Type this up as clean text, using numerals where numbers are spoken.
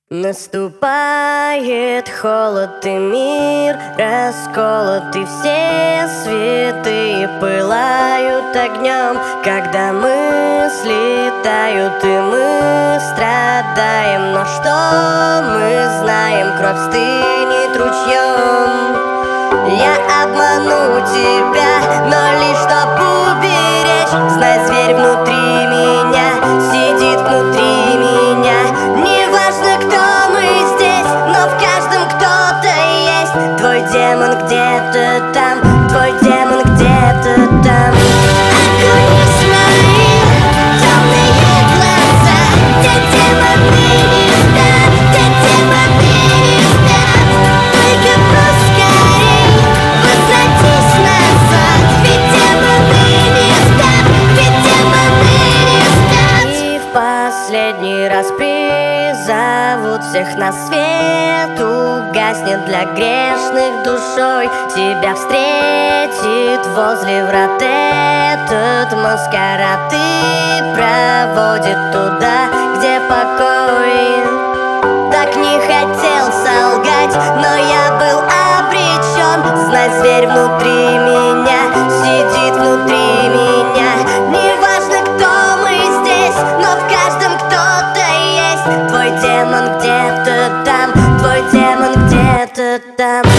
Наступает холод, и мир расколот, и все святые пылают огнем. Когда мысли тают, и мы страдаем, но что мы знаем, кровь стынет ручьем. Я обману тебя, но лишь чтоб уберечь. Знай, зверь внутри меня сидит внутри меня. Неважно, кто мы здесь, но в каждом кто-то есть. Твой демон где-то там, твой демон где-то там. Окуни свои темные глаза, где демоны не спят, где демоны не спят. Только поскорей возвратись назад, ведь демоны не спят, ведь демоны не спят. И в последний раз призовут всех на свет, угаснет для грешных душой. Тебя встретит возле врат этот маскарад и проводит туда, где покой. Так не хотел солгать, но я был обречен. Знай, зверь внутри меня сидит внутри меня. Неважно, кто мы здесь, но в каждом кто-то есть. Твой демон где-то там, твой демон где-то там.